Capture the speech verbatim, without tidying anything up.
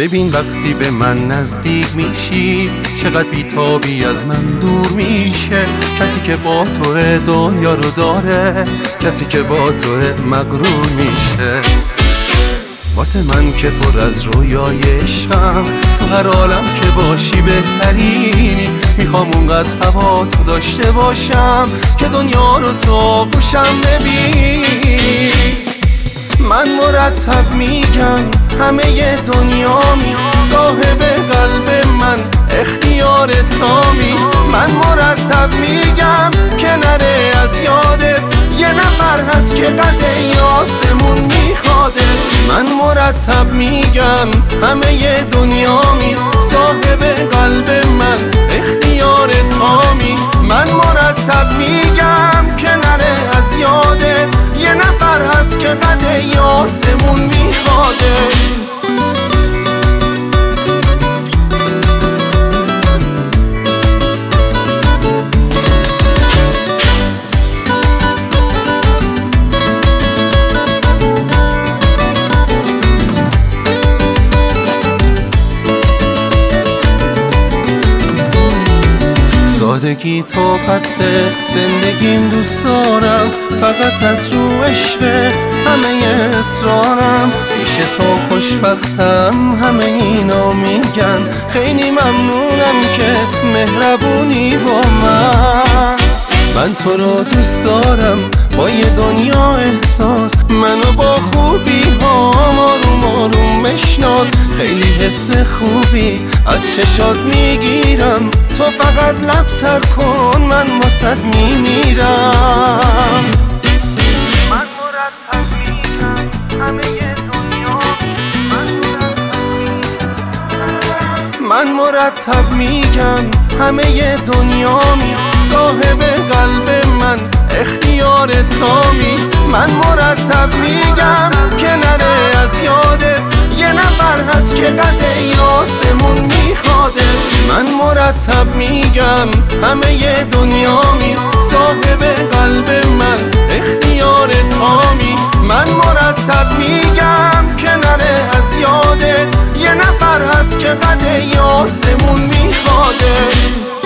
ببین وقتی به من نزدیک میشی چقدر بیتابی از من دور میشه. کسی که با تو دنیا رو داره، کسی که با تو مغرور میشه. واسه من که پر از رویای عشقم، تو هر عالم که باشی بهترینی. میخوام اونقدر هوا تو داشته باشم که دنیا رو تو گوشم ببین. من مرتب میگم همه دنیامی، صاحب قلب من اختیار تامی. من مرتب میگم که نره از یادت، یه نفر هست که قد آسمون میخواده. من مرتب میگم همه دنیامی، صاحب قلب من اختیار تامی. من مرتب میگم که نره از یادت، یه نفر هست که قد آسمون میخواده. سادگی تو قطعه زندگیم دوست دارم، فقط از رو عشق همه اصرارم. پیش تو خوشبختم همه اینا میگن، خیلی ممنونم که مهربونی با من. من تو رو دوست دارم با یه دنیا احساس، منو با خوبی هام آروم آروم بشناس. خیلی حس خوبی از چشات میگیرم، تو فقط لبتر کن من واسد میمیرم. من مرتب میگم همه دنیا، من مرتب میگم همه دنیامی، صاحب قلب من اختیار تامی. من مرتب میگم که نره از یادت، یه نفر هست که قد آسمون میخواده. من مرتب میگم همه دنیامی، صاحب قلب من اختیار تامی. من مرتب میگم که نره از یادت، یه نفر هست که قد آسمون میخواده.